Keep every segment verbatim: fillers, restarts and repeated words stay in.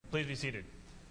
Please be seated.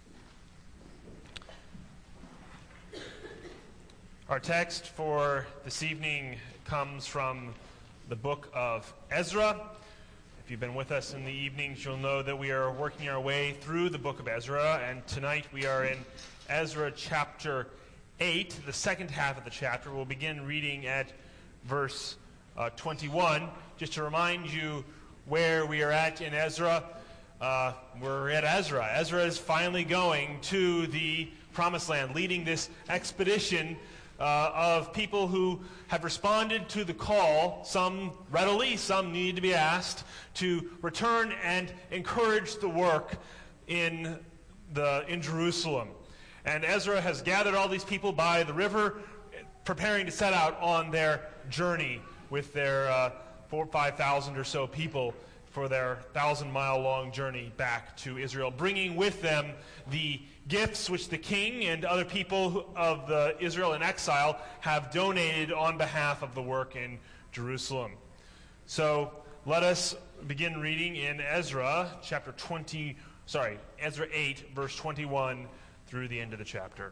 Our text for this evening comes from the book of Ezra. If you've been with us in the evenings, you'll know that we are working our way through the book of Ezra, and tonight we are in Ezra chapter eight, the second half of the chapter. We'll begin reading at verse uh, twenty-one. Just to remind you where we are at in Ezra, uh, we're at Ezra. Ezra is finally going to the Promised Land, leading this expedition uh, of people who have responded to the call, some readily, some need to be asked, to return and encourage the work in the in Jerusalem. And Ezra has gathered all these people by the river, preparing to set out on their journey with their uh, four or five thousand or so people for their thousand-mile-long journey back to Israel, bringing with them the gifts which the king and other people of the Israel in exile have donated on behalf of the work in Jerusalem. So let us begin reading in Ezra chapter twenty. Sorry, Ezra eight, verse twenty-one through the end of the chapter.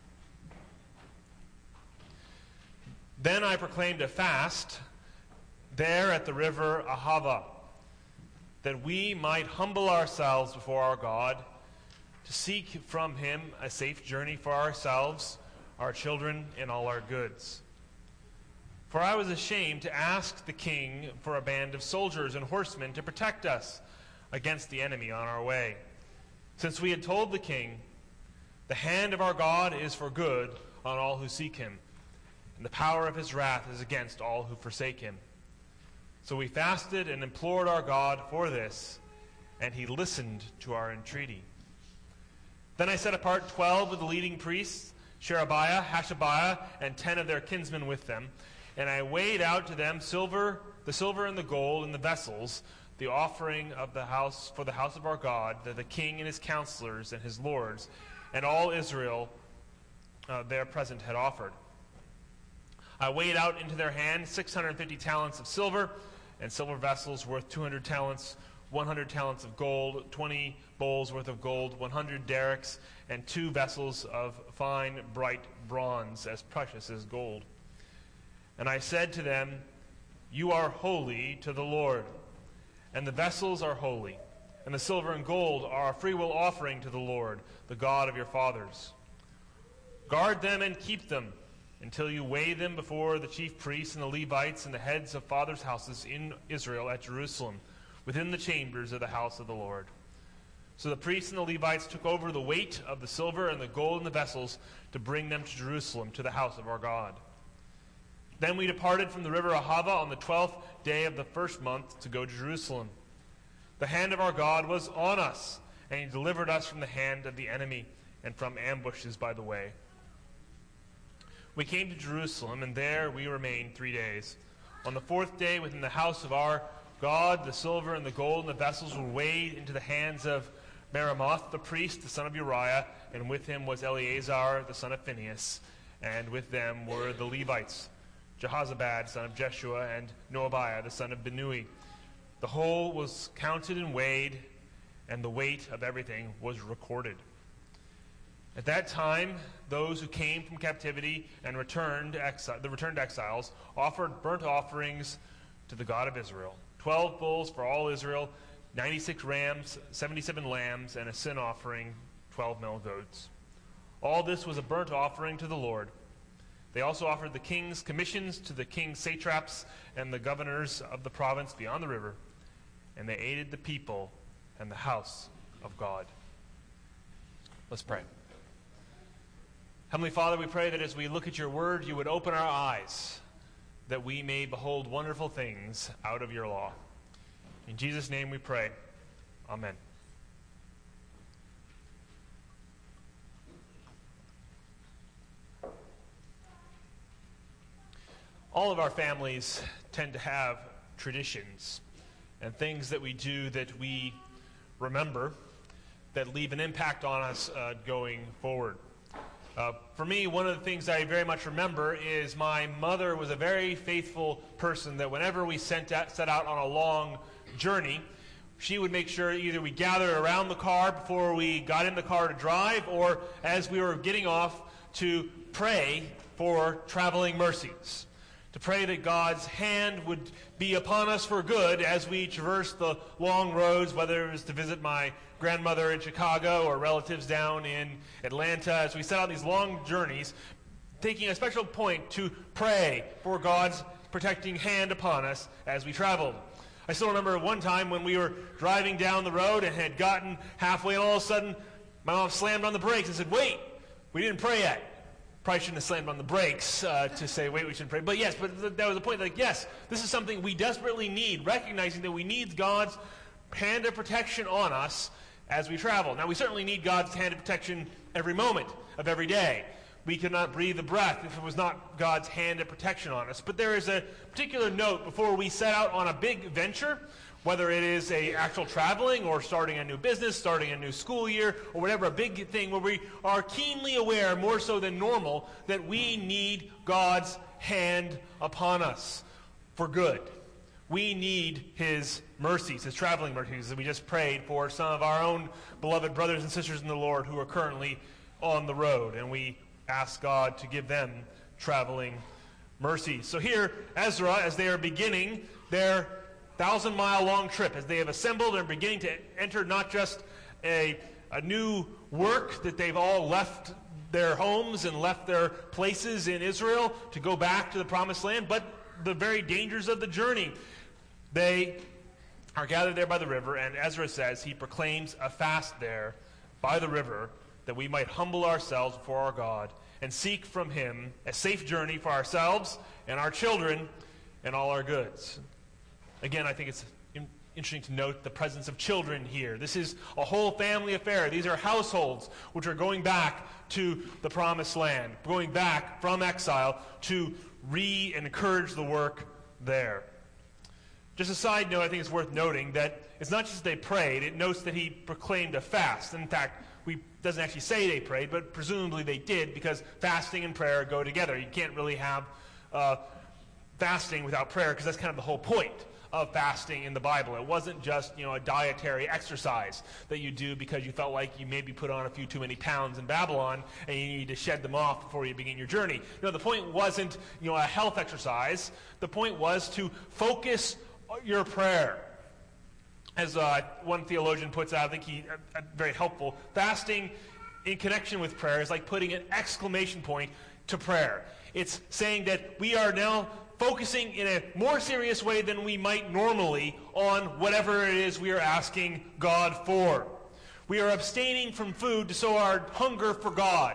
Then I proclaimed a fast there at the river Ahava, that we might humble ourselves before our God, to seek from him a safe journey for ourselves, our children, and all our goods. For I was ashamed to ask the king for a band of soldiers and horsemen to protect us against the enemy on our way, since we had told the king, the hand of our God is for good on all who seek him, and the power of his wrath is against all who forsake him. So we fasted and implored our God for this, and he listened to our entreaty. Then I set apart twelve of the leading priests, Sherebiah, Hashabiah, and ten of their kinsmen with them, and I weighed out to them silver, the silver and the gold and the vessels, the offering of the house for the house of our God, that the king and his counselors and his lords, and all Israel uh, there present had offered. I weighed out into their hand six hundred fifty talents of silver, and silver vessels worth two hundred talents, one hundred talents of gold, twenty bowls worth of gold, one hundred derricks, and two vessels of fine, bright bronze, as precious as gold. And I said to them, you are holy to the Lord, and the vessels are holy, and the silver and gold are a freewill offering to the Lord, the God of your fathers. Guard them and keep them, until you weigh them before the chief priests and the Levites and the heads of fathers' houses in Israel at Jerusalem, within the chambers of the house of the Lord. So the priests and the Levites took over the weight of the silver and the gold in the vessels to bring them to Jerusalem, to the house of our God. Then we departed from the river Ahava on the twelfth day of the first month to go to Jerusalem. The hand of our God was on us, and he delivered us from the hand of the enemy and from ambushes by the way. We came to Jerusalem, and there we remained three days. On the fourth day, within the house of our God, the silver and the gold and the vessels were weighed into the hands of Meremoth, the priest, the son of Uriah, and with him was Eleazar, the son of Phinehas, and with them were the Levites, Jehozabad, son of Jeshua, and Noabiah, the son of Binnui. The whole was counted and weighed, and the weight of everything was recorded. At that time, those who came from captivity and returned exi- the returned exiles offered burnt offerings to the God of Israel, twelve bulls for all Israel, ninety-six rams, seventy-seven lambs, and a sin offering, twelve male goats. All this was a burnt offering to the Lord. They also offered the king's commissions to the king's satraps and the governors of the province beyond the river, and they aided the people and the house of God. Let's pray. Heavenly Father, we pray that as we look at your word, you would open our eyes, that we may behold wonderful things out of your law. In Jesus' name we pray. Amen. All of our families tend to have traditions and things that we do that we remember that leave an impact on us uh, going forward. Uh, for me, one of the things I very much remember is my mother was a very faithful person that whenever we sent out, set out on a long journey, she would make sure either we gathered around the car before we got in the car to drive, or as we were getting off, to pray for traveling mercies, to pray that God's hand would be upon us for good as we traverse the long roads, whether it was to visit my grandmother in Chicago or relatives down in Atlanta, as we set out these long journeys, taking a special point to pray for God's protecting hand upon us as we traveled. I still remember one time when we were driving down the road and had gotten halfway, and all of a sudden my mom slammed on the brakes and said, "Wait, we didn't pray yet." Probably shouldn't have slammed on the brakes uh, to say, wait, we shouldn't pray. But yes, but th- that was the point. Like, yes, this is something we desperately need, recognizing that we need God's hand of protection on us as we travel. Now, we certainly need God's hand of protection every moment of every day. We could not breathe a breath if it was not God's hand of protection on us. But there is a particular note before we set out on a big venture, whether it is a actual traveling or starting a new business, starting a new school year, or whatever, a big thing where we are keenly aware, more so than normal, that we need God's hand upon us for good. We need his mercies, his traveling mercies, that we just prayed for some of our own beloved brothers and sisters in the Lord who are currently on the road, and we ask God to give them traveling mercies. So here, Ezra, as they are beginning their thousand-mile-long trip, as they have assembled and are beginning to enter not just a, a new work that they've all left their homes and left their places in Israel to go back to the promised land, but the very dangers of the journey. They are gathered there by the river, and Ezra says he proclaims a fast there by the river that we might humble ourselves before our God and seek from him a safe journey for ourselves and our children and all our goods. Again, I think it's in- interesting to note the presence of children here. This is a whole family affair. These are households which are going back to the promised land, going back from exile to re-encourage the work there. Just a side note, I think it's worth noting that it's not just they prayed, it notes that he proclaimed a fast. In fact, we doesn't actually say they prayed, but presumably they did, because fasting and prayer go together. You can't really have uh, fasting without prayer, because that's kind of the whole point of fasting in the Bible. It wasn't just, you know, a dietary exercise that you do because you felt like you maybe put on a few too many pounds in Babylon and you need to shed them off before you begin your journey. No, the point wasn't, you know, a health exercise. The point was to focus your prayer. As uh, one theologian puts out, I think he uh, uh, very helpful, fasting in connection with prayer is like putting an exclamation point to prayer. It's saying that we are now focusing in a more serious way than we might normally on whatever it is we are asking God for. We are abstaining from food to show our hunger for God.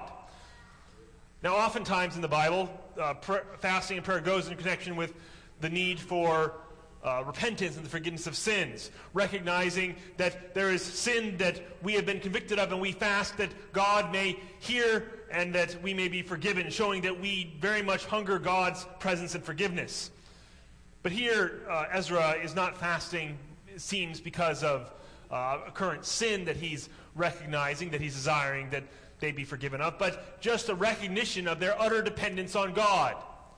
Now, oftentimes in the Bible, uh, pr- fasting and prayer goes in connection with the need for uh, repentance and the forgiveness of sins, recognizing that there is sin that we have been convicted of, and we fast that God may hear and that we may be forgiven, showing that we very much hunger God's presence and forgiveness. But here, uh, Ezra is not fasting, it seems, because of uh, a current sin that he's recognizing, that he's desiring that they be forgiven of, but just a recognition of their utter dependence on God.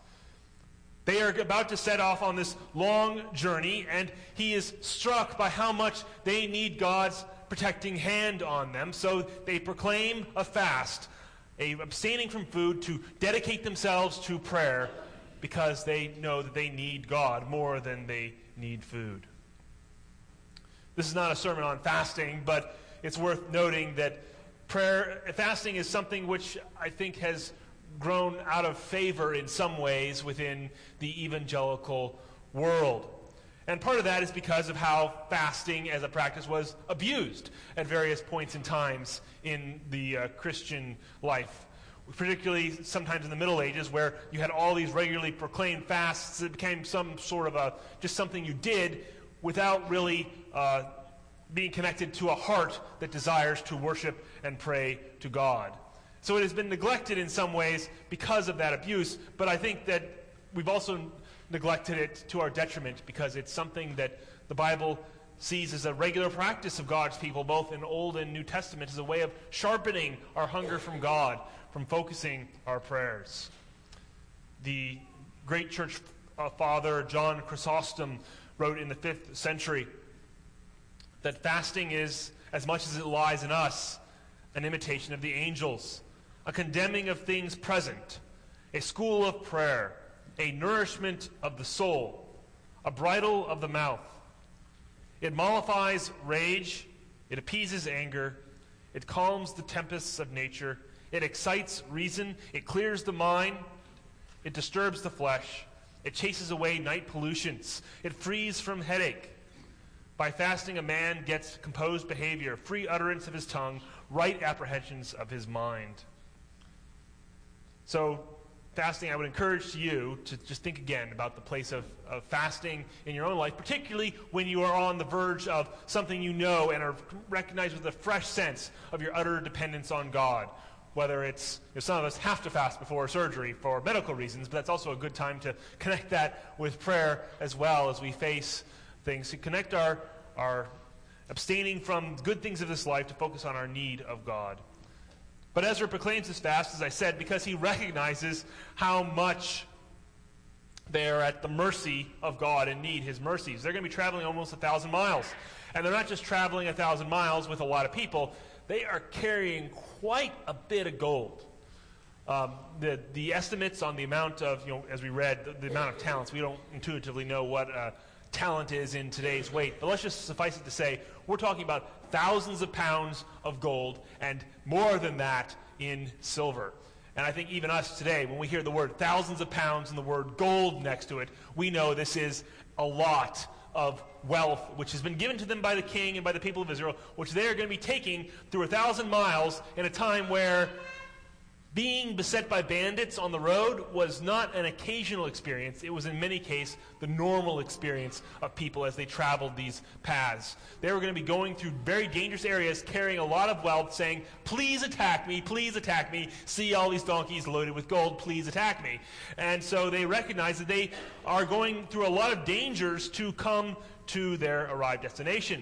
They are about to set off on this long journey, and he is struck by how much they need God's protecting hand on them, so they proclaim a fast, a abstaining from food, to dedicate themselves to prayer, because they know that they need God more than they need food. This is not a sermon on fasting, but it's worth noting that prayer, fasting is something which I think has grown out of favor in some ways within the evangelical world. And part of that is because of how fasting as a practice was abused at various points in times in the uh, Christian life, particularly sometimes in the Middle Ages, where you had all these regularly proclaimed fasts that became some sort of a, just something you did without really uh, being connected to a heart that desires to worship and pray to God. So it has been neglected in some ways because of that abuse, but I think that we've also neglected it to our detriment, because it's something that the Bible sees as a regular practice of God's people, both in Old and New Testament, as a way of sharpening our hunger from God, from focusing our prayers. The great church uh, father John Chrysostom wrote in the fifth century, that fasting is, as much as it lies in us, an imitation of the angels, a condemning of things present, a school of prayer, a nourishment of the soul, a bridle of the mouth. It mollifies rage, it appeases anger, it calms the tempests of nature, it excites reason, it clears the mind, it disturbs the flesh, it chases away night pollutions, it frees from headache. By fasting, a man gets composed behavior, free utterance of his tongue, right apprehensions of his mind. So, fasting, I would encourage you to just think again about the place of, of fasting in your own life, particularly when you are on the verge of something you know and are recognized with a fresh sense of your utter dependence on God. Whether it's, you know, some of us have to fast before surgery for medical reasons, but that's also a good time to connect that with prayer as well as we face things. To connect our, our abstaining from good things of this life to focus on our need of God. But Ezra proclaims this fast, as I said, because he recognizes how much they are at the mercy of God and need his mercies. They're going to be traveling almost a thousand miles. And they're not just traveling a thousand miles with a lot of people. They are carrying quite a bit of gold. Um, the, the estimates on the amount of, you know, as we read, the, the amount of talents, we don't intuitively know what uh, talent is in today's weight. But let's just suffice it to say, we're talking about thousands of pounds of gold and more than that in silver. And I think even us today, when we hear the word thousands of pounds and the word gold next to it, we know this is a lot of wealth which has been given to them by the king and by the people of Israel, which they are going to be taking through a thousand miles in a time where being beset by bandits on the road was not an occasional experience. It was in many cases the normal experience of people as they traveled these paths. They were going to be going through very dangerous areas, carrying a lot of wealth, saying, please attack me, please attack me. See all these donkeys loaded with gold, please attack me. And so they recognize that they are going through a lot of dangers to come to their arrived destination.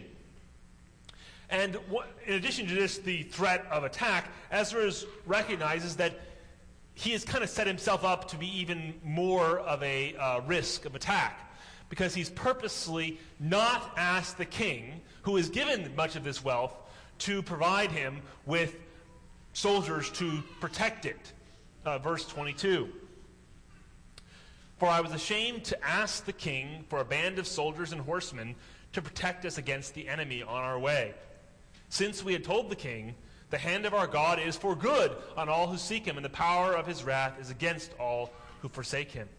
And what, in addition to this, the threat of attack, Ezra recognizes that he has kind of set himself up to be even more of a uh, risk of attack, because he's purposely not asked the king, who is given much of this wealth, to provide him with soldiers to protect it. Uh, verse twenty-two. For I was ashamed to ask the king for a band of soldiers and horsemen to protect us against the enemy on our way. Since we had told the king, the hand of our God is for good on all who seek him, and the power of his wrath is against all who forsake him.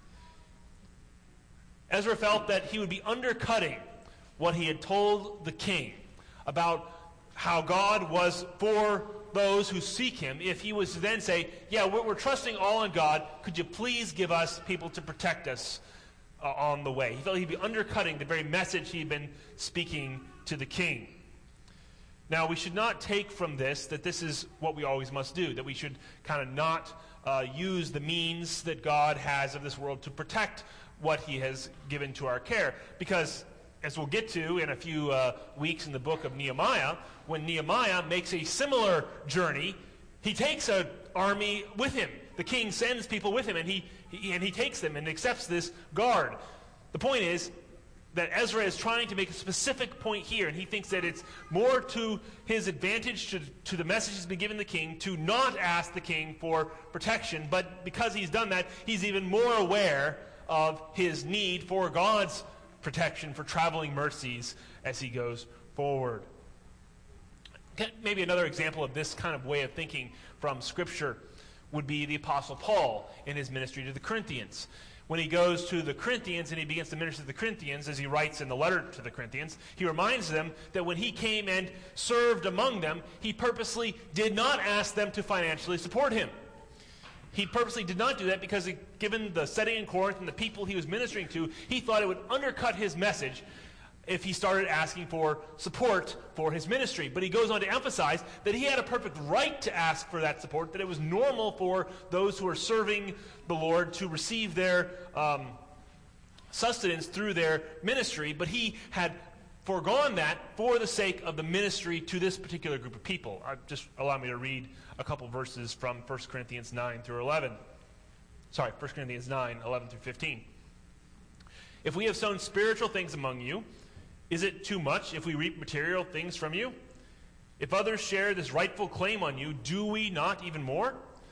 Ezra felt that he would be undercutting what he had told the king about how God was for those who seek him if he was to then say, yeah, we're, we're trusting all in God. Could you please give us people to protect us uh, on the way? He felt he'd be undercutting the very message he'd been speaking to the king. Now, we should not take from this that this is what we always must do, that we should kind of not uh, use the means that God has of this world to protect what he has given to our care. Because, as we'll get to in a few uh, weeks in the book of Nehemiah, when Nehemiah makes a similar journey, he takes an army with him. The king sends people with him, and he, he, and he takes them and accepts this guard. The point is that Ezra is trying to make a specific point here, and he thinks that it's more to his advantage to, to the message he's been given the king to not ask the king for protection, but because he's done that, he's even more aware of his need for God's protection, for traveling mercies as he goes forward. Maybe another example of this kind of way of thinking from Scripture would be the Apostle Paul in his ministry to the Corinthians. When he goes to the Corinthians and he begins to minister to the Corinthians, as he writes in the letter to the Corinthians, he reminds them that when he came and served among them, he purposely did not ask them to financially support him. He purposely did not do that because, he, given the setting in Corinth and the people he was ministering to, he thought it would undercut his message if he started asking for support for his ministry. But he goes on to emphasize that he had a perfect right to ask for that support, that it was normal for those who are serving the Lord to receive their um, sustenance through their ministry, but he had foregone that for the sake of the ministry to this particular group of people. Uh, just allow me to read a couple verses from First Corinthians nine through eleven. Sorry, First Corinthians nine, eleven through fifteen. If we have sown spiritual things among you, Is it too much if we reap material things from you? If others share this rightful claim on you, do we not even more?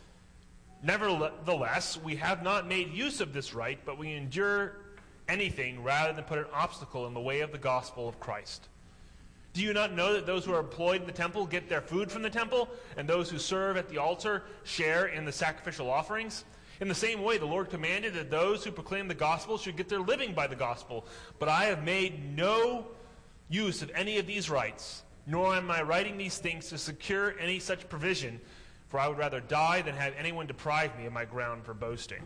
Nevertheless, we have not made use of this right, but we endure anything rather than put an obstacle in the way of the gospel of Christ. Do you not know that those who are employed in the temple get their food from the temple, and those who serve at the altar share in the sacrificial offerings? In the same way, the Lord commanded that those who proclaim the gospel should get their living by the gospel. But I have made no use of any of these rights, nor am I writing these things to secure any such provision, for I would rather die than have anyone deprive me of my ground for boasting.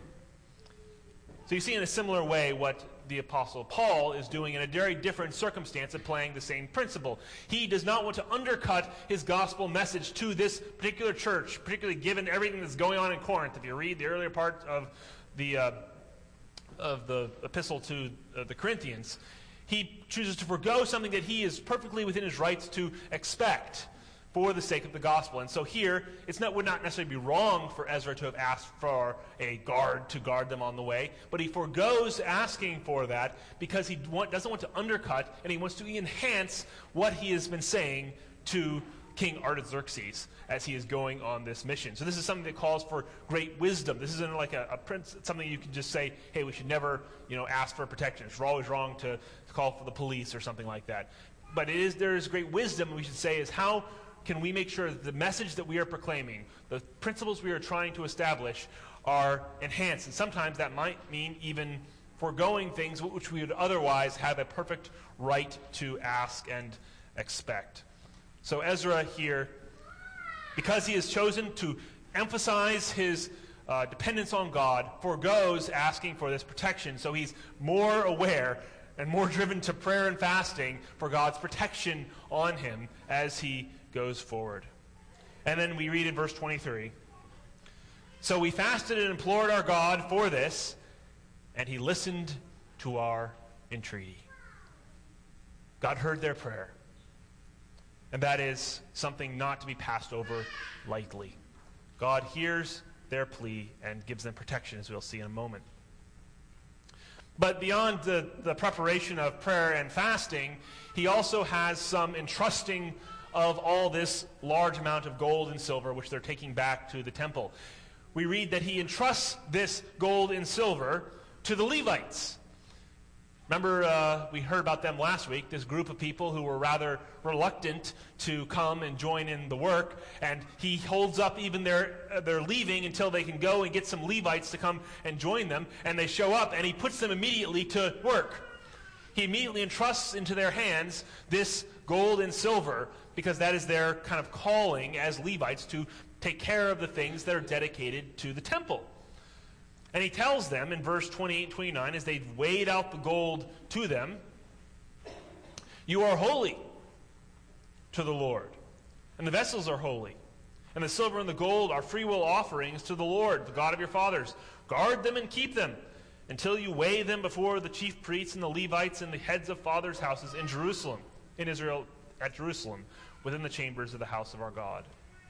So you see in a similar way what the Apostle Paul is doing in a very different circumstance, applying the same principle. He does not want to undercut his gospel message to this particular church, particularly given everything that's going on in Corinth. If you read the earlier part of the uh, of the epistle to uh, the Corinthians, he chooses to forego something that he is perfectly within his rights to expect for the sake of the gospel. And so here, it would not necessarily be wrong for Ezra to have asked for a guard to guard them on the way, but he forgoes asking for that because he want, doesn't want to undercut, and he wants to enhance what he has been saying to King Artaxerxes as he is going on this mission. So this is something that calls for great wisdom. This isn't like a, a prince, something you can just say, hey, we should never, you know, ask for protection. It's always wrong to, to call for the police or something like that. But it is there is great wisdom, we should say, is how can we make sure that the message that we are proclaiming, the principles we are trying to establish, are enhanced. And sometimes that might mean even foregoing things which we would otherwise have a perfect right to ask and expect. So Ezra here, because he has chosen to emphasize his uh, dependence on God, forgoes asking for this protection. So he's more aware and more driven to prayer and fasting for God's protection on him as he goes forward. And then we read in verse twenty-three, so we fasted and implored our God for this, and he listened to our entreaty. God heard their prayer. And that is something not to be passed over lightly. God hears their plea and gives them protection, as we'll see in a moment. But beyond the, the preparation of prayer and fasting, he also has some entrusting of all this large amount of gold and silver which they're taking back to the temple. We read that he entrusts this gold and silver to the Levites. Remember, uh, we heard about them last week, this group of people who were rather reluctant to come and join in the work, and he holds up even their, uh, their leaving until they can go and get some Levites to come and join them, and they show up, and he puts them immediately to work. He immediately entrusts into their hands this gold and silver, because that is their kind of calling as Levites to take care of the things that are dedicated to the temple. And he tells them in verse twenty-eight and twenty-nine, as they've weighed out the gold to them, you are holy to the Lord, and the vessels are holy, and the silver and the gold are freewill offerings to the Lord, the God of your fathers. Guard them and keep them until you weigh them before the chief priests and the Levites and the heads of fathers' houses in Jerusalem, in Israel, at Jerusalem, within the chambers of the house of our God.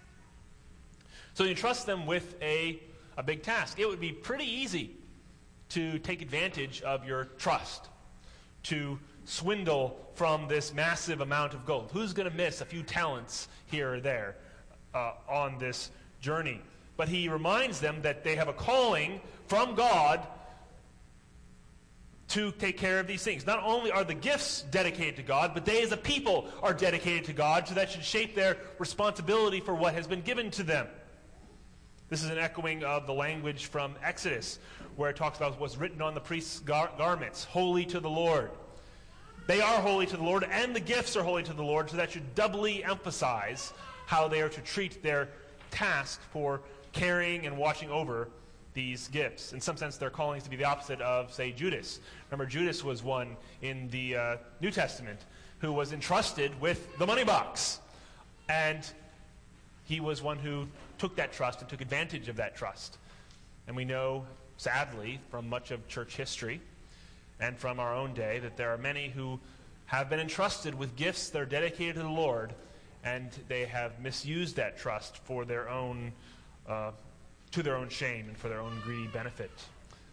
So you trust them with a, a big task. It would be pretty easy to take advantage of your trust, to swindle from this massive amount of gold. Who's going to miss a few talents here or there uh, on this journey? But he reminds them that they have a calling from God to take care of these things. Not only are the gifts dedicated to God, but they as a people are dedicated to God, so that should shape their responsibility for what has been given to them. This is an echoing of the language from Exodus, where it talks about what's written on the priest's gar- garments, holy to the Lord. They are holy to the Lord, and the gifts are holy to the Lord, so that should doubly emphasize how they are to treat their task for carrying and watching over these gifts. In some sense, their calling is to be the opposite of, say, Judas. Remember, Judas was one in the uh, New Testament who was entrusted with the money box. And he was one who took that trust and took advantage of that trust. And we know, sadly, from much of church history and from our own day, that there are many who have been entrusted with gifts that are dedicated to the Lord, and they have misused that trust for their own uh, to their own shame and for their own greedy benefit.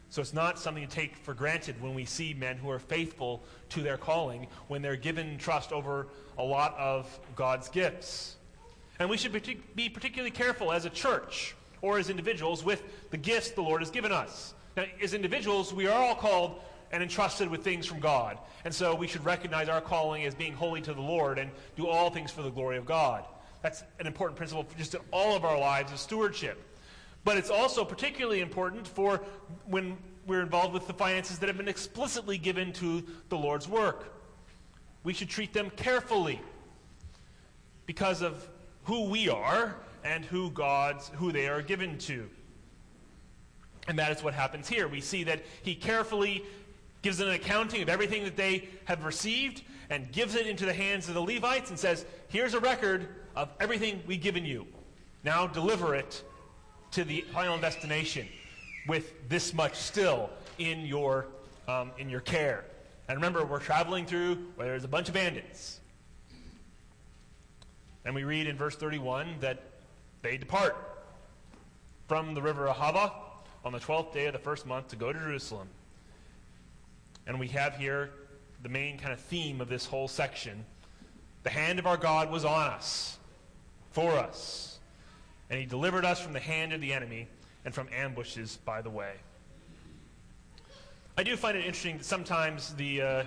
So it's not something to take for granted when we see men who are faithful to their calling, when they're given trust over a lot of God's gifts. And we should be particularly careful as a church or as individuals with the gifts the Lord has given us. Now, as individuals, we are all called and entrusted with things from God. And so we should recognize our calling as being holy to the Lord and do all things for the glory of God. That's an important principle for just in all of our lives of stewardship. But it's also particularly important for when we're involved with the finances that have been explicitly given to the Lord's work. We should treat them carefully because of who we are and who God's who they are given to. And that is what happens here. We see that he carefully gives an accounting of everything that they have received and gives it into the hands of the Levites and says, here's a record of everything we've given you. Now deliver it to the final destination with this much still in your um, in your care. And remember, we're traveling through where there's a bunch of bandits. And we read in verse thirty-one that they depart from the river Ahava on the twelfth day of the first month to go to Jerusalem. And we have here the main kind of theme of this whole section. The hand of our God was on us, for us. And he delivered us from the hand of the enemy and from ambushes by the way. I do find it interesting that sometimes the, uh,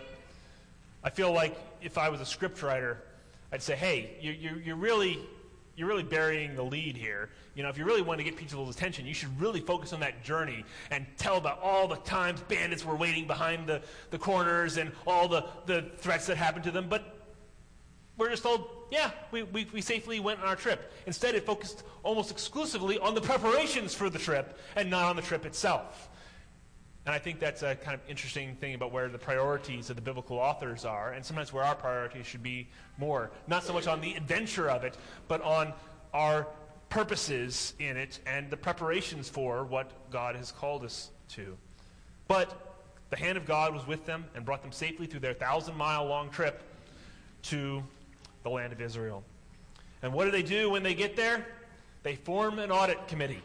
I feel like if I was a script writer, I'd say, hey, you, you, you're really, you're really burying the lead here. You know, if you really want to get people's attention, you should really focus on that journey and tell about all the times bandits were waiting behind the, the corners and all the, the threats that happened to them. But we're just told, yeah, we, we, we safely went on our trip. Instead, it focused almost exclusively on the preparations for the trip and not on the trip itself. And I think that's a kind of interesting thing about where the priorities of the biblical authors are, and sometimes where our priorities should be more. Not so much on the adventure of it, but on our purposes in it and the preparations for what God has called us to. But the hand of God was with them and brought them safely through their thousand-mile-long trip to the land of Israel. And what do they do when they get there? They form an audit committee.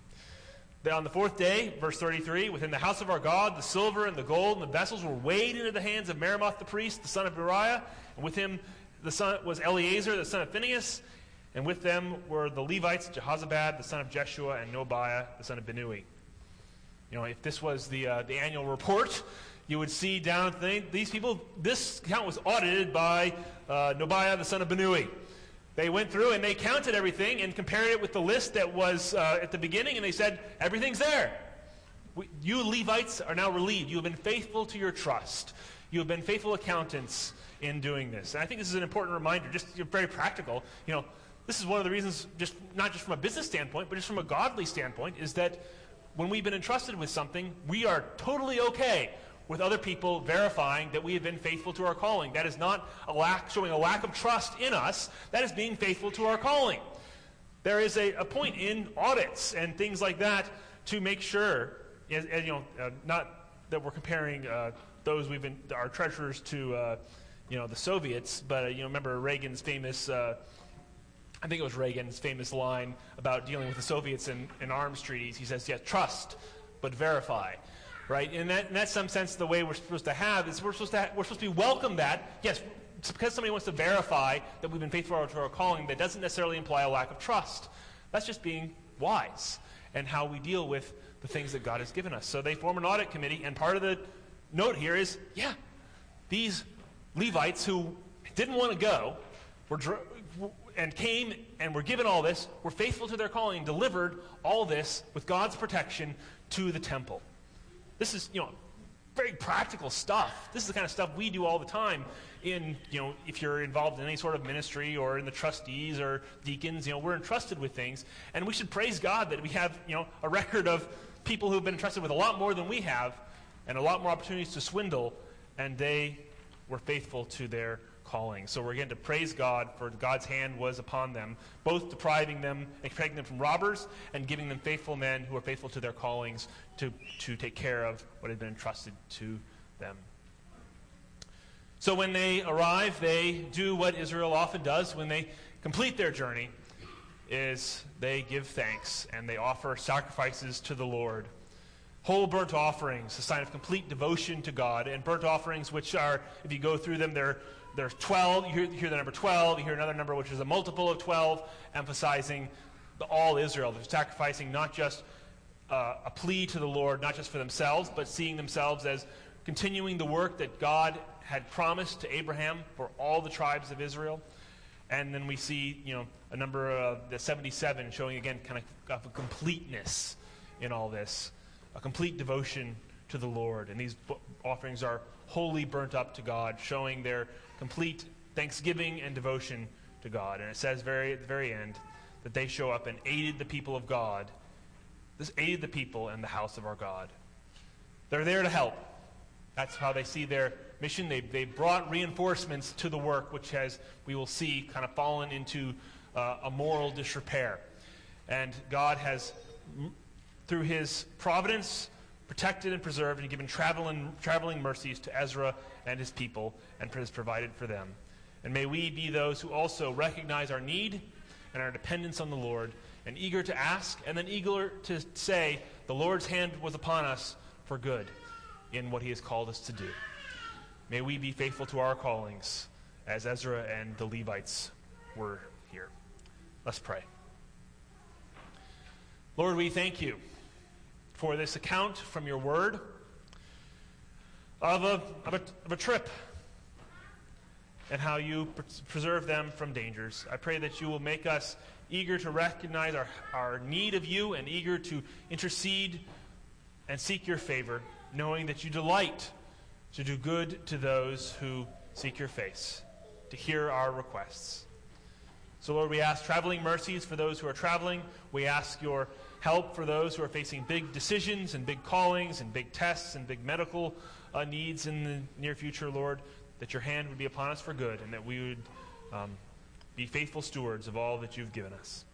Then on the fourth day, verse thirty-three, within the house of our God, the silver and the gold and the vessels were weighed into the hands of Meremoth the priest, the son of Uriah, and with him the son was Eleazar, the son of Phinehas, and with them were the Levites, Jehozabad, the son of Jeshua, and Nobiah, the son of Binnui. You know, if this was the uh, the annual report, you would see down the, these people, this count was audited by uh, Nobiah, the son of Binnui. They went through and they counted everything and compared it with the list that was uh, at the beginning, and they said, everything's there. We, you Levites are now relieved. You have been faithful to your trust. You have been faithful accountants in doing this. And I think this is an important reminder, just very practical. You know, this is one of the reasons, just not just from a business standpoint, but just from a godly standpoint, is that when we've been entrusted with something, we are totally okay with other people verifying that we have been faithful to our calling. That is not a lack, showing a lack of trust in us. That is being faithful to our calling. There is a, a point in audits and things like that to make sure, and, and, you know, uh, not that we're comparing uh, those we've been, our treasurers to, uh, you know, the Soviets, but uh, you know, remember Reagan's famous, uh, I think it was Reagan's famous line about dealing with the Soviets in, in arms treaties. He says, yeah, trust, but verify. Right, and that, in that some sense, the way we're supposed to have is we're supposed to ha- we're supposed to be welcome that. Yes, it's because somebody wants to verify that we've been faithful to our calling. That doesn't necessarily imply a lack of trust. That's just being wise and how we deal with the things that God has given us. So they form an audit committee, and part of the note here is, yeah, these Levites who didn't want to go were dr- and came and were given all this, were faithful to their calling, and delivered all this with God's protection to the temple. This is, you know, very practical stuff. This is the kind of stuff we do all the time in, you know, if you're involved in any sort of ministry or in the trustees or deacons, you know, we're entrusted with things. And we should praise God that we have, you know, a record of people who've been entrusted with a lot more than we have and a lot more opportunities to swindle, and they were faithful to their calling. So we're again to praise God for God's hand was upon them, both depriving them and protecting them from robbers and giving them faithful men who are faithful to their callings to, to take care of what had been entrusted to them. So when they arrive, they do what Israel often does when they complete their journey, is they give thanks and they offer sacrifices to the Lord. Whole burnt offerings, a sign of complete devotion to God. And burnt offerings, which are, if you go through them, they're, they're twelve. You hear, you hear the number twelve. You hear another number, which is a multiple of twelve, emphasizing the all Israel. They're sacrificing not just uh, a plea to the Lord, not just for themselves, but seeing themselves as continuing the work that God had promised to Abraham for all the tribes of Israel. And then we see, you know, a number of the seventy-seven showing, again, kind of, of a completeness in all this. A complete devotion to the Lord. And these offerings are wholly burnt up to God, showing their complete thanksgiving and devotion to God. And it says very at the very end that they show up and aided the people of God. This aided the people in the house of our God. They're there to help. That's how they see their mission. They, they brought reinforcements to the work, which has, we will see, kind of fallen into uh, a moral disrepair. And God has, through his providence, protected and preserved and given traveling, traveling mercies to Ezra and his people, and has provided for them. And may we be those who also recognize our need and our dependence on the Lord, and eager to ask, and then eager to say, the Lord's hand was upon us for good in what he has called us to do. May we be faithful to our callings as Ezra and the Levites were here. Let's pray. Lord, we thank you for this account from your word of a, of a, of a trip and how you pr- preserve them from dangers. I pray that you will make us eager to recognize our, our need of you and eager to intercede and seek your favor, knowing that you delight to do good to those who seek your face, to hear our requests. So, Lord, we ask traveling mercies for those who are traveling. We ask your help for those who are facing big decisions and big callings and big tests and big medical uh, needs in the near future, Lord, that your hand would be upon us for good and that we would um, be faithful stewards of all that you've given us.